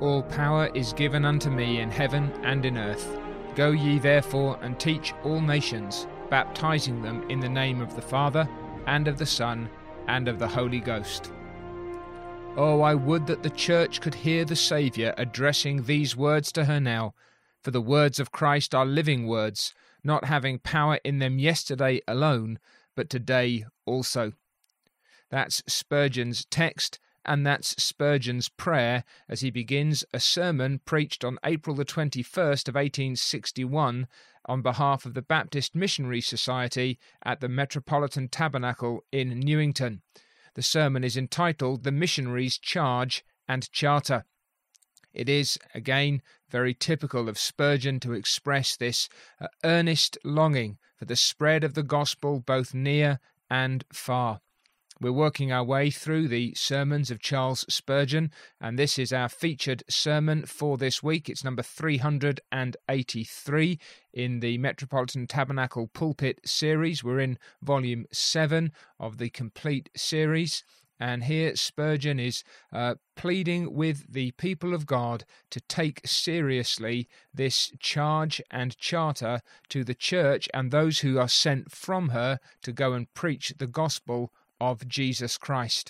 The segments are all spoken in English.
All power is given unto me in heaven and in earth. Go ye therefore and teach all nations, baptizing them in the name of the Father, and of the Son, and of the Holy Ghost. Oh, I would that the church could hear the Saviour addressing these words to her now, for the words of Christ are living words, not having power in them yesterday alone, but today also. That's Spurgeon's text, and that's Spurgeon's prayer as he begins a sermon preached on April the 21st of 1861 on behalf of the Baptist Missionary Society at the Metropolitan Tabernacle in Newington. The sermon is entitled The Missionary's Charge and Charter. It is, again, very typical of Spurgeon to express this earnest longing for the spread of the gospel both near and far. We're working our way through the sermons of Charles Spurgeon, and this is our featured sermon for this week. It's number 383 in the Metropolitan Tabernacle Pulpit series. We're in volume 7 of the complete series, and here Spurgeon is pleading with the people of God to take seriously this charge and charter to the church and those who are sent from her to go and preach the gospel of Jesus Christ.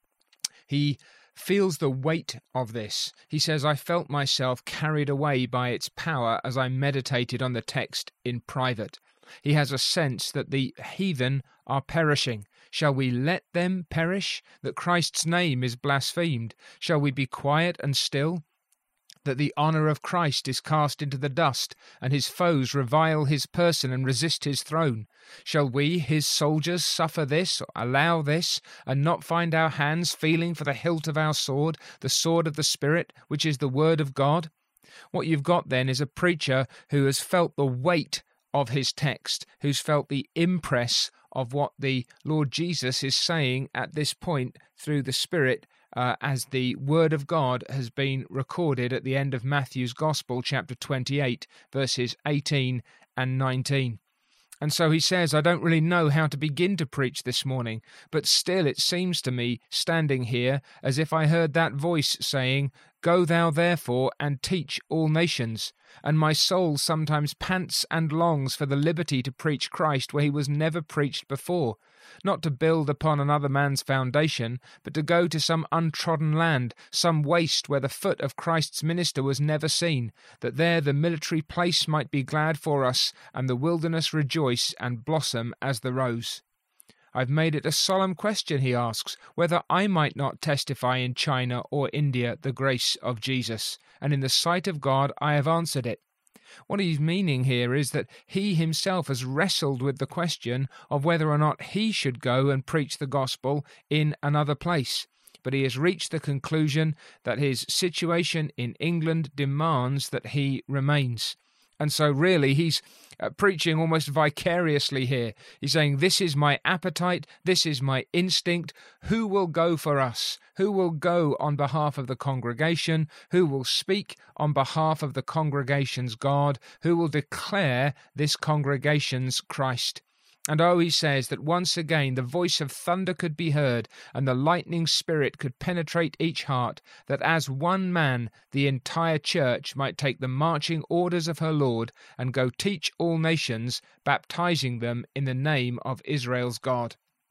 He feels the weight of this. He says, I felt myself carried away by its power as I meditated on the text in private. He has a sense that the heathen are perishing. Shall we let them perish? That Christ's name is blasphemed? Shall we be quiet and still? That the honour of Christ is cast into the dust, and his foes revile his person and resist his throne? Shall we, his soldiers, suffer this, or allow this, and not find our hands feeling for the hilt of our sword, the sword of the Spirit, which is the word of God? What you've got then is a preacher who has felt the weight of his text, who's felt the impress of what the Lord Jesus is saying at this point through the Spirit, as the Word of God has been recorded at the end of Matthew's Gospel, chapter 28, verses 18 and 19. And so he says, I don't really know how to begin to preach this morning, but still it seems to me, standing here, as if I heard that voice saying, Go thou therefore and teach all nations. And my soul sometimes pants and longs for the liberty to preach Christ where he was never preached before, not to build upon another man's foundation, but to go to some untrodden land, some waste where the foot of Christ's minister was never seen, that there the military place might be glad for us, and the wilderness rejoice and blossom as the rose. I've made it a solemn question, he asks, whether I might not testify in China or India the grace of Jesus, and in the sight of God I have answered it. What he's meaning here is that he himself has wrestled with the question of whether or not he should go and preach the gospel in another place. But he has reached the conclusion that his situation in England demands that he remains. And so really he's preaching almost vicariously here. He's saying, this is my appetite, this is my instinct. Who will go for us? Who will go on behalf of the congregation? Who will speak on behalf of the congregation's God? Who will declare this congregation's Christ? And he says that once again the voice of thunder could be heard, and the lightning spirit could penetrate each heart, that as one man the entire church might take the marching orders of her Lord and go teach all nations, baptizing them in the name of Israel's God.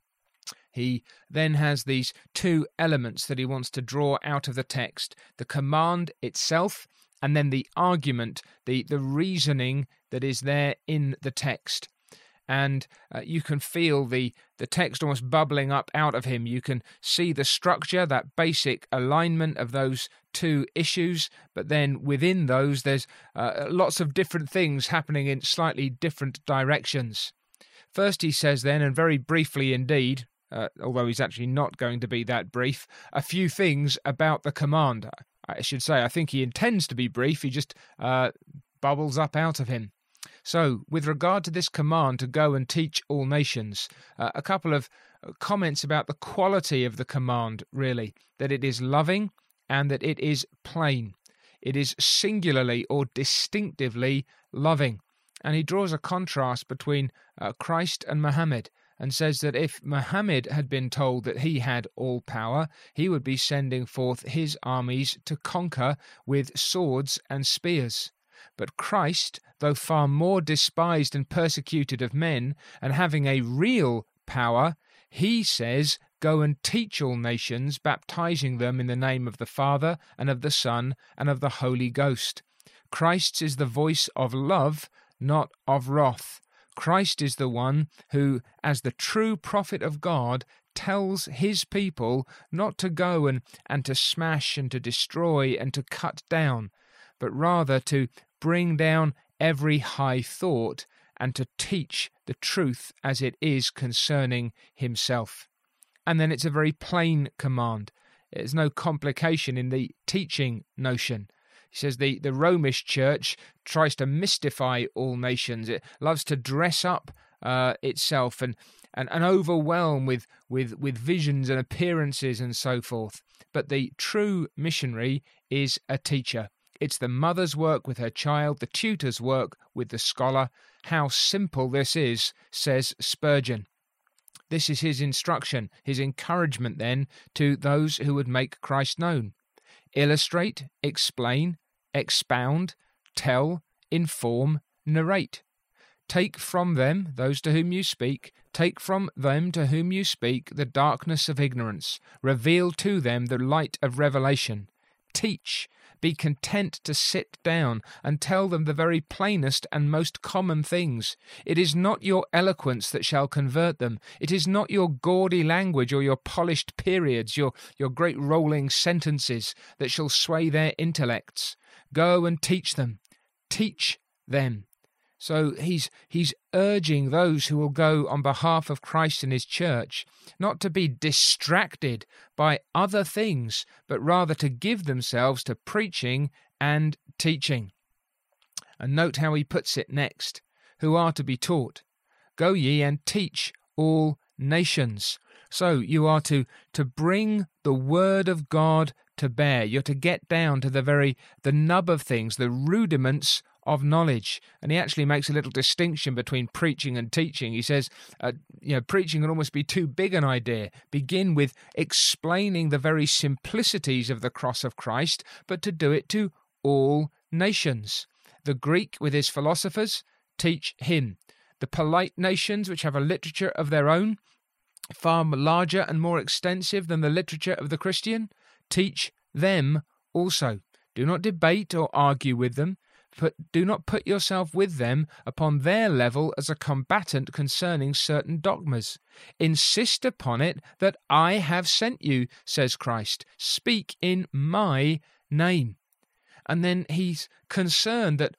He then has these two elements that he wants to draw out of the text, the command itself, and then the argument, the reasoning that is there in the text. And you can feel the text almost bubbling up out of him. You can see the structure, that basic alignment of those two issues, but then within those there's lots of different things happening in slightly different directions. First he says then, and very briefly indeed, although he's actually not going to be that brief, a few things about the command. I should say, I think he intends to be brief, he just bubbles up out of him. So, with regard to this command to go and teach all nations, a couple of comments about the quality of the command, really, that it is loving and that it is plain. It is singularly or distinctively loving. And he draws a contrast between Christ and Muhammad. and says that if Muhammad had been told that he had all power, he would be sending forth his armies to conquer with swords and spears. But Christ, though far more despised and persecuted of men, and having a real power, he says, "Go and teach all nations, baptizing them in the name of the Father, and of the Son, and of the Holy Ghost." Christ is the voice of love, not of wrath. Christ is the one who, as the true prophet of God, tells his people not to go and to smash and to destroy and to cut down, but rather to bring down every high thought and to teach the truth as it is concerning himself. And then it's a very plain command. There's no complication in the teaching notion. He says the Romish church tries to mystify all nations. It loves to dress up itself and overwhelm with visions and appearances and so forth. But the true missionary is a teacher. It's the mother's work with her child, the tutor's work with the scholar. How simple this is, says Spurgeon. This is his instruction, his encouragement then to those who would make Christ known. Illustrate, explain, expound, tell, inform, narrate. Take from them, those to whom you speak, take from them to whom you speak the darkness of ignorance. Reveal to them the light of revelation. Teach. Be content to sit down and tell them the very plainest and most common things. It is not your eloquence that shall convert them. It is not your gaudy language or your polished periods, your great rolling sentences that shall sway their intellects. Go and teach them. Teach them. So he's urging those who will go on behalf of Christ and his church not to be distracted by other things, but rather to give themselves to preaching and teaching. And note how he puts it next. Who are to be taught? Go ye and teach all nations. So you are to bring the word of God to bear. You're to get down to the nub of things, the rudiments of knowledge. And he actually makes a little distinction between preaching and teaching. He says, preaching can almost be too big an idea. Begin with explaining the very simplicities of the cross of Christ, but to do it to all nations. The Greek with his philosophers, teach him. The polite nations, which have a literature of their own, far larger and more extensive than the literature of the Christian, teach them also. Do not debate or argue with them. Do not put yourself with them upon their level as a combatant concerning certain dogmas. Insist upon it that I have sent you, says Christ. Speak in my name. And then he's concerned that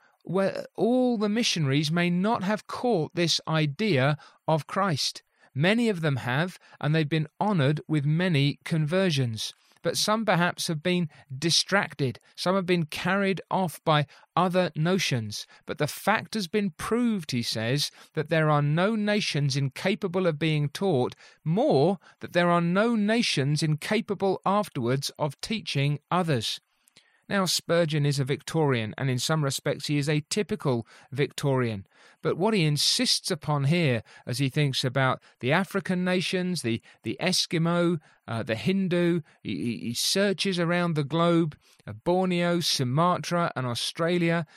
all the missionaries may not have caught this idea of Christ. Many of them have, and they've been honoured with many conversions. But some perhaps have been distracted. Some have been carried off by other notions. But the fact has been proved, he says, that there are no nations incapable of being taught, more that there are no nations incapable afterwards of teaching others. Now, Spurgeon is a Victorian, and in some respects he is a typical Victorian. But what he insists upon here, as he thinks about the African nations, the Eskimo, the Hindu, he searches around the globe, Borneo, Sumatra and Australia,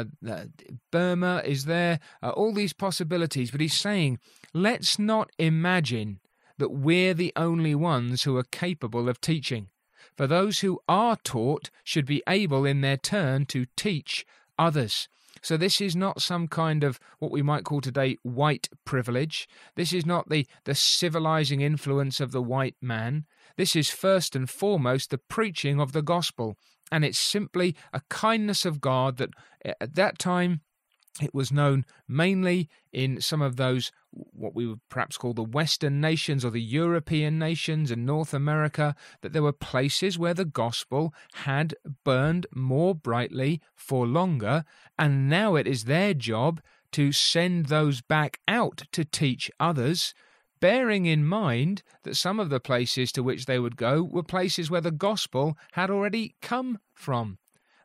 Burma is there, all these possibilities. But he's saying, let's not imagine that we're the only ones who are capable of teaching. For those who are taught should be able in their turn to teach others. So this is not some kind of what we might call today white privilege. This is not the civilizing influence of the white man. This is first and foremost the preaching of the gospel. And it's simply a kindness of God that at that time it was known mainly in some of those, what we would perhaps call the Western nations or the European nations and North America, that there were places where the gospel had burned more brightly for longer, and now it is their job to send those back out to teach others, bearing in mind that some of the places to which they would go were places where the gospel had already come from.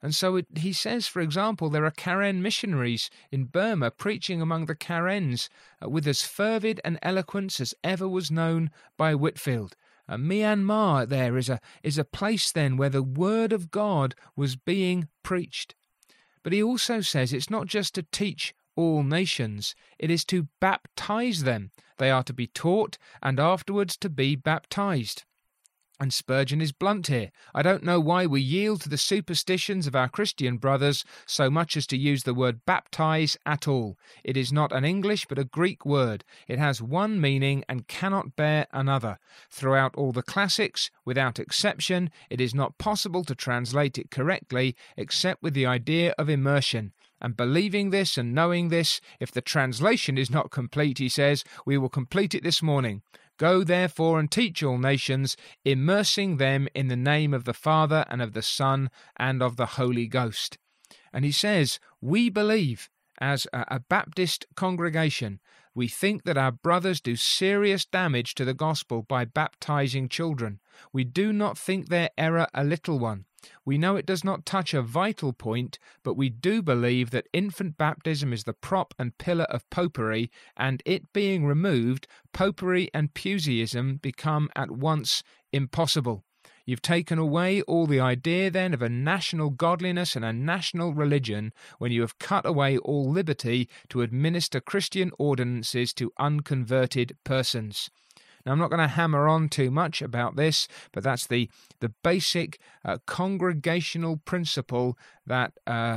And so he says, for example, there are Karen missionaries in Burma preaching among the Karens with as fervid an eloquence as ever was known by Whitefield. Myanmar there is a place then where the word of God was being preached. But he also says it's not just to teach all nations, it is to baptize them. They are to be taught and afterwards to be baptized. And Spurgeon is blunt here. I don't know why we yield to the superstitions of our Christian brothers so much as to use the word baptize at all. It is not an English but a Greek word. It has one meaning and cannot bear another. Throughout all the classics, without exception, it is not possible to translate it correctly except with the idea of immersion. And believing this and knowing this, if the translation is not complete, he says, we will complete it this morning. Go therefore and teach all nations, immersing them in the name of the Father and of the Son and of the Holy Ghost. And he says, we believe, as a Baptist congregation, we think that our brothers do serious damage to the gospel by baptizing children. We do not think their error a little one. We know it does not touch a vital point, but we do believe that infant baptism is the prop and pillar of popery, and it being removed, popery and Puseyism become at once impossible. You've taken away all the idea then of a national godliness and a national religion when you have cut away all liberty to administer Christian ordinances to unconverted persons. Now, I'm not going to hammer on too much about this, but that's the basic congregational principle that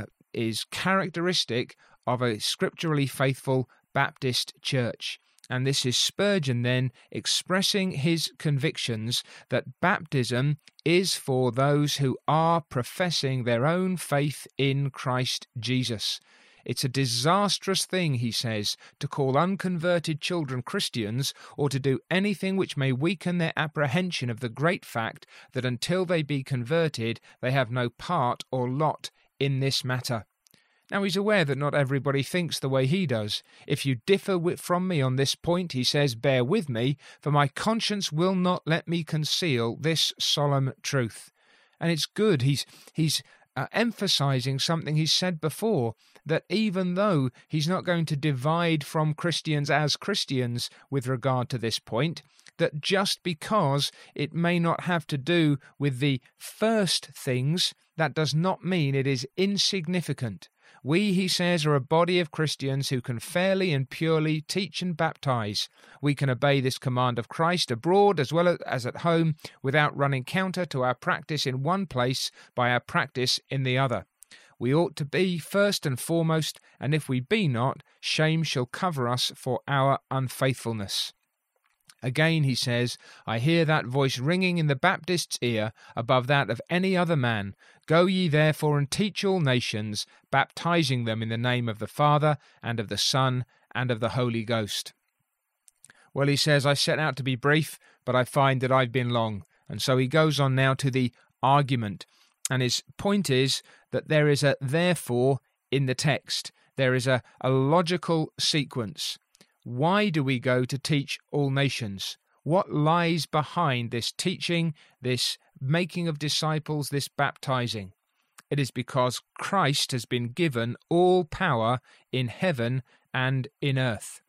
is characteristic of a scripturally faithful Baptist church. And this is Spurgeon then expressing his convictions that baptism is for those who are professing their own faith in Christ Jesus. It's a disastrous thing, he says, to call unconverted children Christians or to do anything which may weaken their apprehension of the great fact that until they be converted, they have no part or lot in this matter. Now, he's aware that not everybody thinks the way he does. If you differ from me on this point, he says, bear with me, for my conscience will not let me conceal this solemn truth. And it's good. He's emphasizing something he's said before, that even though he's not going to divide from Christians as Christians with regard to this point, that just because it may not have to do with the first things, that does not mean it is insignificant. We, he says, are a body of Christians who can fairly and purely teach and baptize. We can obey this command of Christ abroad as well as at home without running counter to our practice in one place by our practice in the other. We ought to be first and foremost, and if we be not, shame shall cover us for our unfaithfulness. Again, he says, I hear that voice ringing in the Baptist's ear above that of any other man. Go ye therefore and teach all nations, baptizing them in the name of the Father and of the Son and of the Holy Ghost. Well, he says, I set out to be brief, but I find that I've been long. And so he goes on now to the argument. And his point is that there is a therefore in the text. There is a logical sequence. Why do we go to teach all nations? What lies behind this teaching, this making of disciples, this baptizing? It is because Christ has been given all power in heaven and in earth.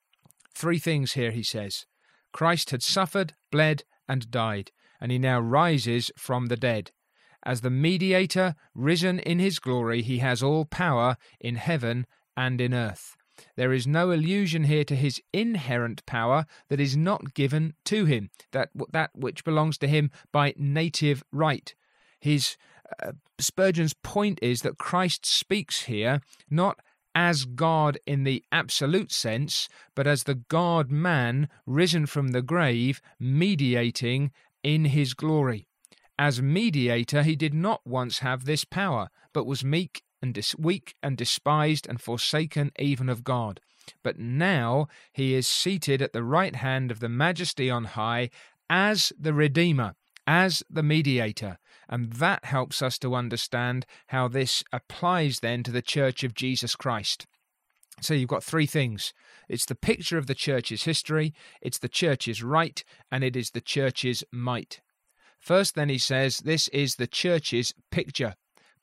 Three things here, he says. Christ had suffered, bled, and died, and he now rises from the dead. As the mediator, risen in his glory, he has all power in heaven and in earth. There is no allusion here to his inherent power that is not given to him, that which belongs to him by native right. Spurgeon's point is that Christ speaks here not as God in the absolute sense, but as the God-man risen from the grave, mediating in his glory. As mediator, he did not once have this power, but was weak and despised and forsaken even of God. But now he is seated at the right hand of the Majesty on high as the Redeemer, as the mediator. And that helps us to understand how this applies then to the Church of Jesus Christ. So you've got three things. It's the picture of the church's history, it's the church's right, and it is the church's might. First then he says this is the church's picture.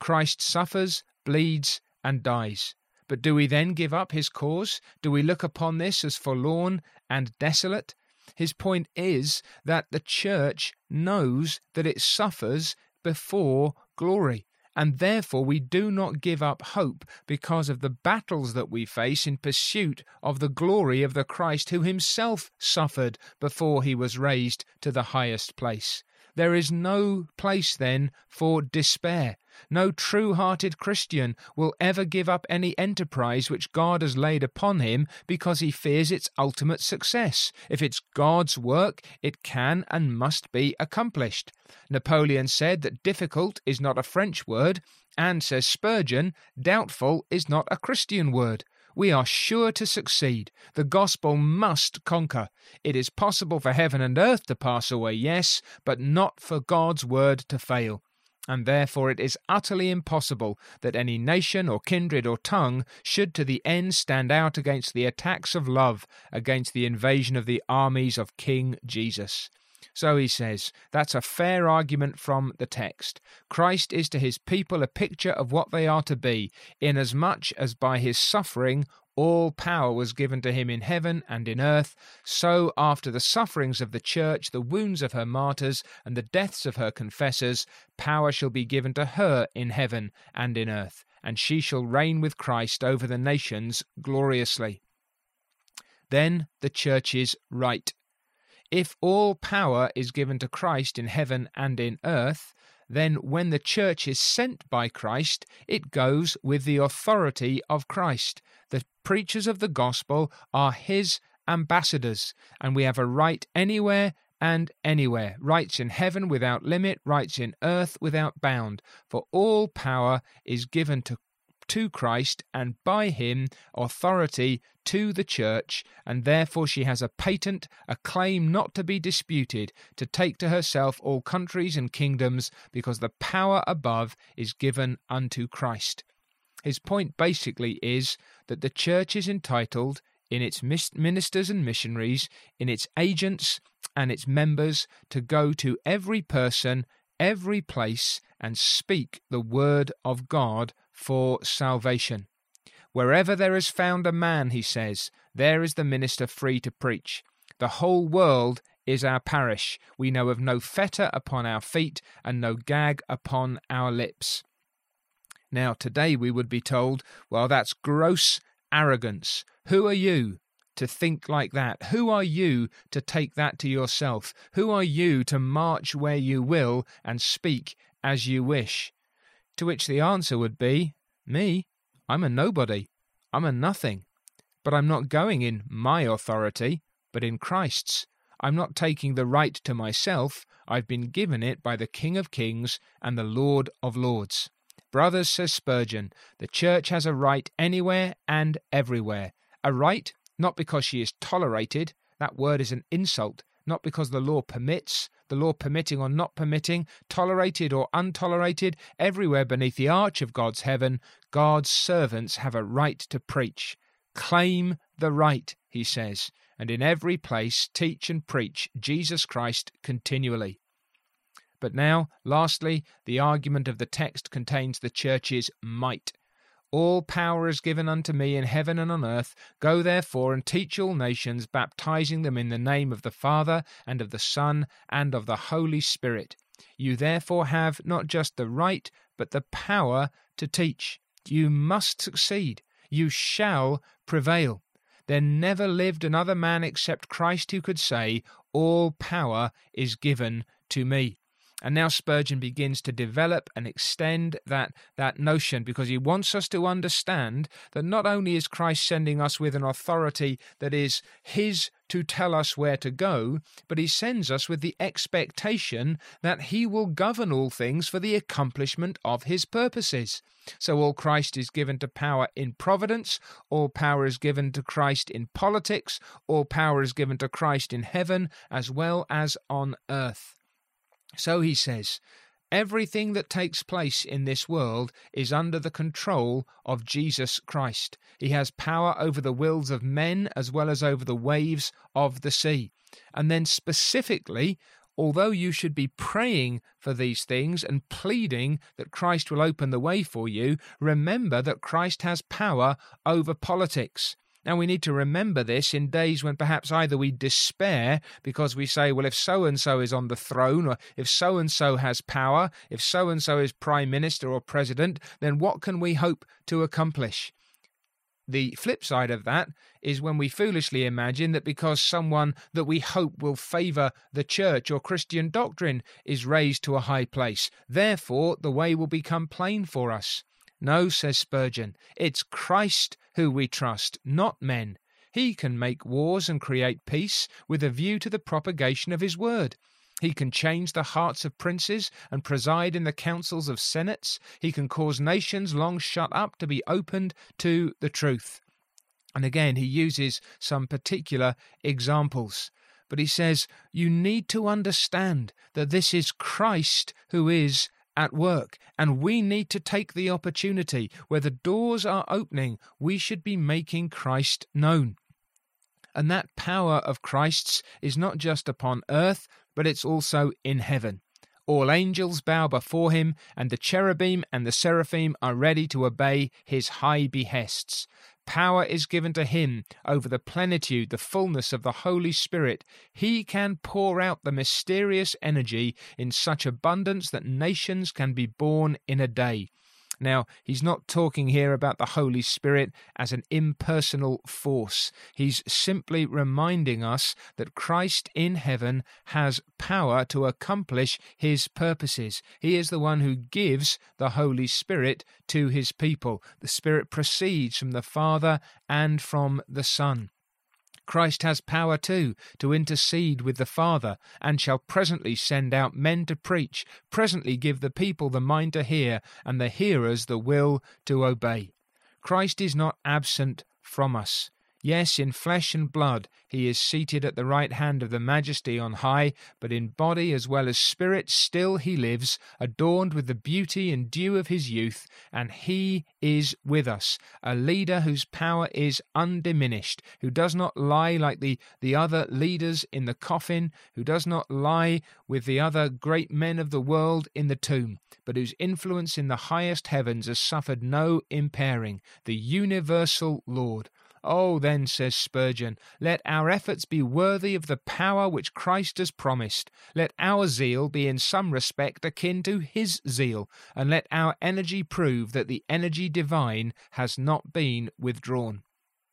Christ suffers, bleeds, and dies. But do we then give up his cause? Do we look upon this as forlorn and desolate? His point is that the church knows that it suffers before glory, and therefore we do not give up hope because of the battles that we face in pursuit of the glory of the Christ who himself suffered before he was raised to the highest place. There is no place then for despair. No true-hearted Christian will ever give up any enterprise which God has laid upon him because he fears its ultimate success. If it's God's work, it can and must be accomplished. Napoleon said that difficult is not a French word, and, says Spurgeon, doubtful is not a Christian word. We are sure to succeed. The gospel must conquer. It is possible for heaven and earth to pass away, yes, but not for God's word to fail. And therefore it is utterly impossible that any nation or kindred or tongue should to the end stand out against the attacks of love, against the invasion of the armies of King Jesus. So he says, that's a fair argument from the text. Christ is to his people a picture of what they are to be, inasmuch as by his suffering all power was given to him in heaven and in earth, so after the sufferings of the church, the wounds of her martyrs, and the deaths of her confessors, power shall be given to her in heaven and in earth, and she shall reign with Christ over the nations gloriously. Then the church is right. If all power is given to Christ in heaven and in earth, then when the church is sent by Christ, it goes with the authority of Christ. The preachers of the gospel are his ambassadors, and we have a right anywhere and anywhere, rights in heaven without limit, rights in earth without bound, for all power is given to Christ, and by him authority to the church, and therefore she has a patent, a claim not to be disputed, to take to herself all countries and kingdoms, because the power above is given unto Christ. His point basically is that the church is entitled, in its ministers and missionaries, in its agents and its members, to go to every person, every place, and speak the word of God for salvation. Wherever there is found a man, he says, there is the minister free to preach. The whole world is our parish. We know of no fetter upon our feet and no gag upon our lips. Now, today we would be told, well, that's gross arrogance. Who are you to think like that? Who are you to take that to yourself? Who are you to march where you will and speak as you wish? To which the answer would be, me? I'm a nobody. I'm a nothing. But I'm not going in my authority, but in Christ's. I'm not taking the right to myself. I've been given it by the King of Kings and the Lord of Lords. Brothers, says Spurgeon, the church has a right anywhere and everywhere. A right, not because she is tolerated. That word is an insult. Not because the law permits, the law permitting or not permitting, tolerated or untolerated, everywhere beneath the arch of God's heaven, God's servants have a right to preach. Claim the right, he says, and in every place teach and preach Jesus Christ continually. But now, lastly, the argument of the text contains the church's might. All power is given unto me in heaven and on earth. Go therefore and teach all nations, baptizing them in the name of the Father and of the Son and of the Holy Spirit. You therefore have not just the right, but the power to teach. You must succeed. You shall prevail. There never lived another man except Christ who could say, all power is given to me. And now Spurgeon begins to develop and extend that notion, because he wants us to understand that not only is Christ sending us with an authority that is his to tell us where to go, but he sends us with the expectation that he will govern all things for the accomplishment of his purposes. So all Christ is given to power in providence, all power is given to Christ in politics, all power is given to Christ in heaven as well as on earth. So he says, everything that takes place in this world is under the control of Jesus Christ. He has power over the wills of men as well as over the waves of the sea. And then specifically, although you should be praying for these things and pleading that Christ will open the way for you, remember that Christ has power over politics. Now, we need to remember this in days when perhaps either we despair because we say, well, if so-and-so is on the throne, or if so-and-so has power, if so-and-so is prime minister or president, then what can we hope to accomplish? The flip side of that is when we foolishly imagine that because someone that we hope will favour the church or Christian doctrine is raised to a high place, therefore the way will become plain for us. No, says Spurgeon, it's Christ who we trust, not men. He can make wars and create peace with a view to the propagation of his word. He can change the hearts of princes and preside in the councils of senates. He can cause nations long shut up to be opened to the truth. And again, he uses some particular examples. But he says, you need to understand that this is Christ who is at work, and we need to take the opportunity. Where the doors are opening, we should be making Christ known. And that power of Christ's is not just upon earth, but it's also in heaven. All angels bow before him, and the cherubim and the seraphim are ready to obey his high behests. Power is given to him over the plenitude, the fullness of the Holy Spirit. He can pour out the mysterious energy in such abundance that nations can be born in a day. Now, he's not talking here about the Holy Spirit as an impersonal force. He's simply reminding us that Christ in heaven has power to accomplish his purposes. He is the one who gives the Holy Spirit to his people. The Spirit proceeds from the Father and from the Son. Christ has power too to intercede with the Father, and shall presently send out men to preach, presently give the people the mind to hear, and the hearers the will to obey. Christ is not absent from us. Yes, in flesh and blood he is seated at the right hand of the Majesty on high, but in body as well as spirit still he lives, adorned with the beauty and dew of his youth, and he is with us, a leader whose power is undiminished, who does not lie like the other leaders in the coffin, who does not lie with the other great men of the world in the tomb, but whose influence in the highest heavens has suffered no impairing, the universal Lord. Oh, then, says Spurgeon, let our efforts be worthy of the power which Christ has promised. Let our zeal be in some respect akin to his zeal, and let our energy prove that the energy divine has not been withdrawn.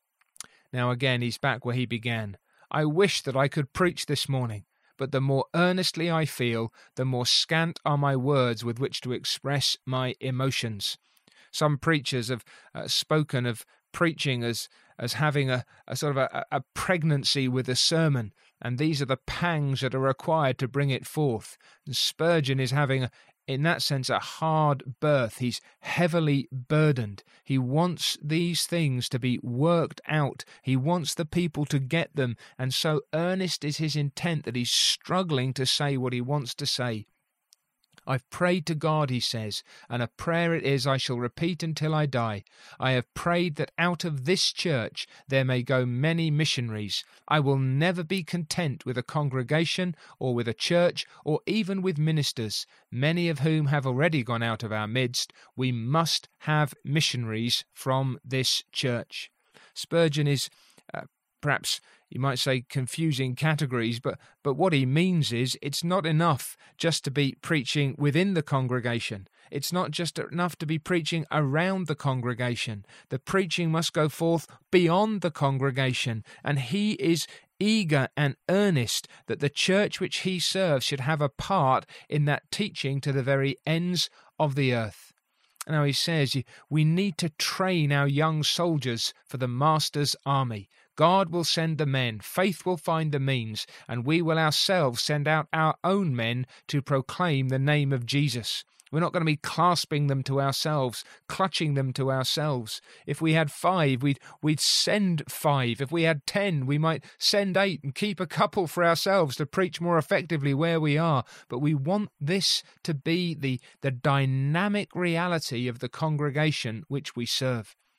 Now again, he's back where he began. I wish that I could preach this morning, but the more earnestly I feel, the more scant are my words with which to express my emotions. Some preachers have spoken of preaching as having a sort of a pregnancy with a sermon, and these are the pangs that are required to bring it forth. And Spurgeon is having, in that sense, a hard birth. He's heavily burdened. He wants these things to be worked out. He wants the people to get them, and so earnest is his intent that he's struggling to say what he wants to say. I've prayed to God, he says, and a prayer it is I shall repeat until I die. I have prayed that out of this church there may go many missionaries. I will never be content with a congregation or with a church or even with ministers, many of whom have already gone out of our midst. We must have missionaries from this church. Spurgeon is perhaps you might say confusing categories, but what he means is it's not enough just to be preaching within the congregation. It's not just enough to be preaching around the congregation. The preaching must go forth beyond the congregation, and he is eager and earnest that the church which he serves should have a part in that teaching to the very ends of the earth. Now he says we need to train our young soldiers for the Master's army. God will send the men, faith will find the means, and we will ourselves send out our own men to proclaim the name of Jesus. We're not going to be clasping them to ourselves, clutching them to ourselves. If we had 5, we'd send 5. If we had 10, we might send 8 and keep a couple for ourselves to preach more effectively where we are. But we want this to be the dynamic reality of the congregation which we serve.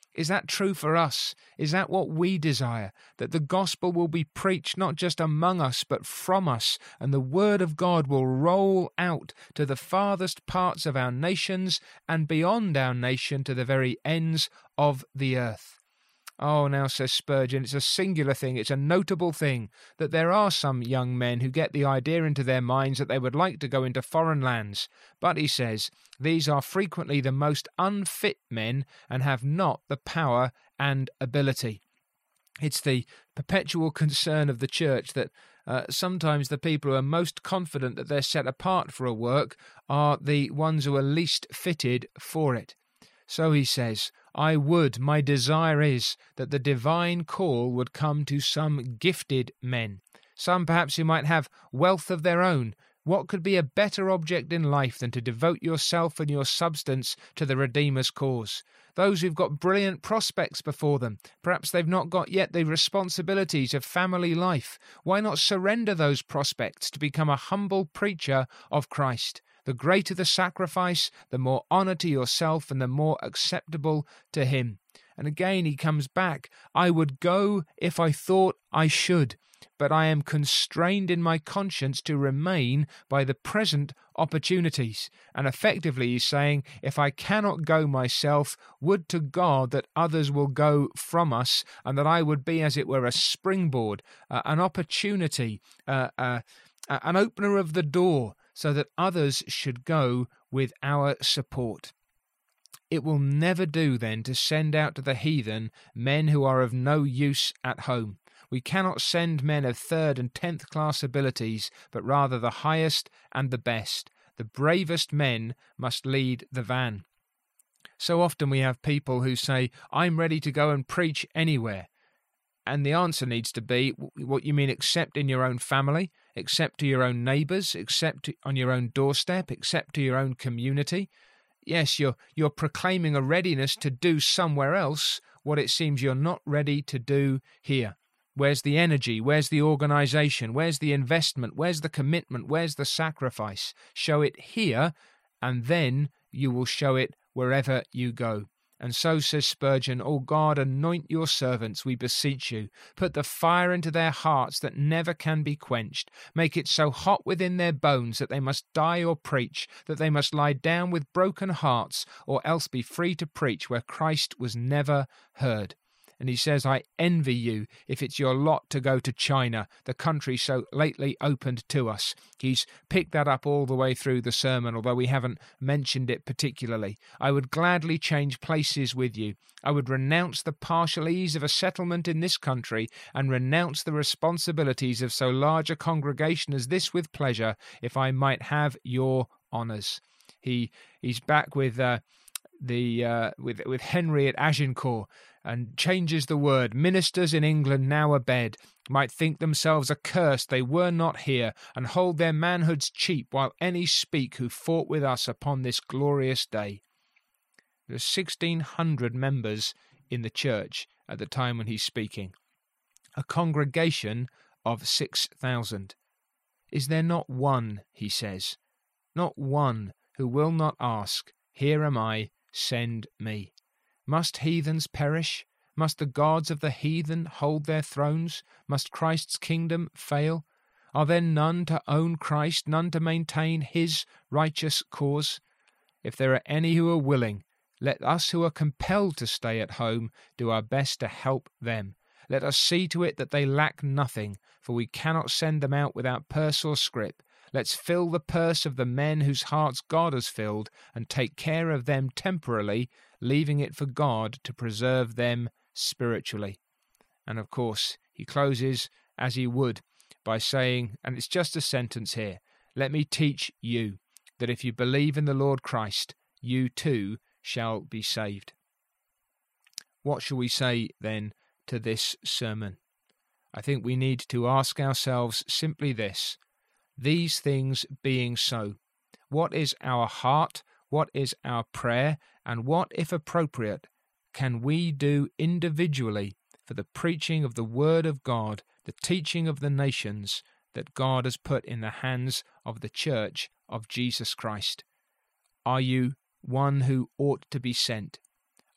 Is that true for us? Is that what we desire? That the gospel will be preached not just among us, but from us, and the word of God will roll out to the farthest parts of our nations and beyond our nation to the very ends of the earth. Oh, now, says Spurgeon, it's a singular thing, it's a notable thing, that there are some young men who get the idea into their minds that they would like to go into foreign lands. But, he says, these are frequently the most unfit men and have not the power and ability. It's the perpetual concern of the church that sometimes the people who are most confident that they're set apart for a work are the ones who are least fitted for it. So he says, my desire is that the divine call would come to some gifted men, some perhaps who might have wealth of their own. What could be a better object in life than to devote yourself and your substance to the Redeemer's cause? Those who've got brilliant prospects before them, perhaps they've not got yet the responsibilities of family life. Why not surrender those prospects to become a humble preacher of Christ? The greater the sacrifice, the more honour to yourself and the more acceptable to him. And again he comes back, I would go if I thought I should, but I am constrained in my conscience to remain by the present opportunities. And effectively he's saying, if I cannot go myself, would to God that others will go from us, and that I would be, as it were, a springboard, an opportunity, an opener of the door, so that others should go with our support. It will never do, then, to send out to the heathen men who are of no use at home. We cannot send men of third and 10th class abilities, but rather the highest and the best. The bravest men must lead the van. So often we have people who say, I'm ready to go and preach anywhere. And the answer needs to be, what you mean, except in your own family, except to your own neighbours, except on your own doorstep, except to your own community? Yes, you're proclaiming a readiness to do somewhere else what it seems you're not ready to do here. Where's the energy? Where's the organisation? Where's the investment? Where's the commitment? Where's the sacrifice? Show it here, and then you will show it wherever you go. And so, says Spurgeon, O God, anoint your servants, we beseech you. Put the fire into their hearts that never can be quenched. Make it so hot within their bones that they must die or preach, that they must lie down with broken hearts, or else be free to preach where Christ was never heard. And he says, I envy you if it's your lot to go to China, the country so lately opened to us. He's picked that up all the way through the sermon, although we haven't mentioned it particularly. I would gladly change places with you. I would renounce the partial ease of a settlement in this country and renounce the responsibilities of so large a congregation as this with pleasure, if I might have your honours. He's back with Henry at Agincourt, and changes the word. Ministers in England now abed might think themselves accursed they were not here, and hold their manhoods cheap while any speak who fought with us upon this glorious day. There are 1,600 members in the church at the time when he's speaking. A congregation of 6,000. Is there not one, he says, not one who will not ask, Here am I, send me? Must heathens perish? Must the gods of the heathen hold their thrones? Must Christ's kingdom fail? Are there none to own Christ, none to maintain his righteous cause? If there are any who are willing, let us who are compelled to stay at home do our best to help them. Let us see to it that they lack nothing, for we cannot send them out without purse or scrip. Let's fill the purse of the men whose hearts God has filled, and take care of them temporarily, leaving it for God to preserve them spiritually. And of course, he closes as he would by saying, and it's just a sentence here, let me teach you that if you believe in the Lord Christ, you too shall be saved. What shall we say then to this sermon? I think we need to ask ourselves simply this: these things being so, what is our heart, what is our prayer, and what, if appropriate, can we do individually for the preaching of the Word of God, the teaching of the nations that God has put in the hands of the Church of Jesus Christ? Are you one who ought to be sent?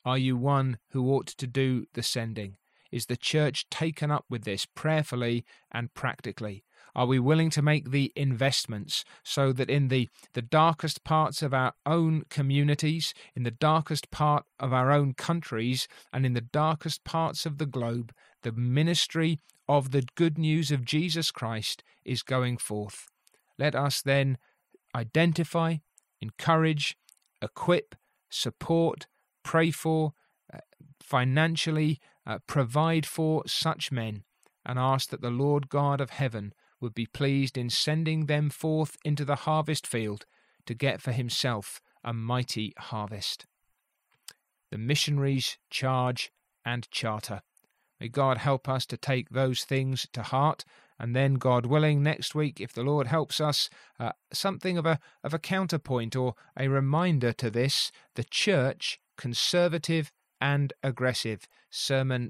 Are you one who ought to do the sending? Is the church taken up with this prayerfully and practically? Are we willing to make the investments so that in the darkest parts of our own communities, in the darkest part of our own countries, and in the darkest parts of the globe, the ministry of the good news of Jesus Christ is going forth? Let us then identify, encourage, equip, support, pray for, financially provide for such men, and ask that the Lord God of heaven would be pleased in sending them forth into the harvest field to get for himself a mighty harvest. The missionaries' charge and charter. May God help us to take those things to heart, and then, God willing, next week, if the Lord helps us, something of a counterpoint or a reminder to this, the church, conservative and aggressive, sermon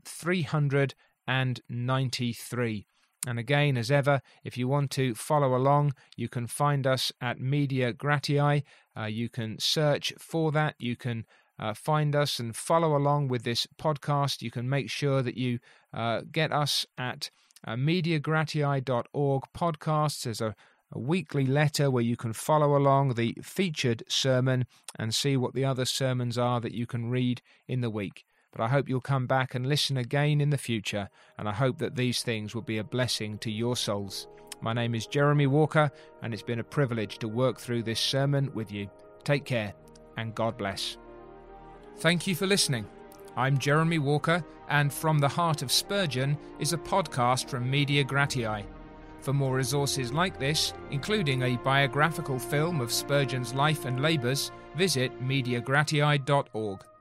393. And again, as ever, if you want to follow along, you can find us at Media Gratiae. You can search for that. You can find us and follow along with this podcast. You can make sure that you get us at MediaGratiae.org podcasts. There's a weekly letter where you can follow along the featured sermon and see what the other sermons are that you can read in the week. But I hope you'll come back and listen again in the future, and I hope that these things will be a blessing to your souls. My name is Jeremy Walker, and it's been a privilege to work through this sermon with you. Take care, and God bless. Thank you for listening. I'm Jeremy Walker, and From the Heart of Spurgeon is a podcast from Media Gratiae. For more resources like this, including a biographical film of Spurgeon's life and labours, visit MediaGratiae.org.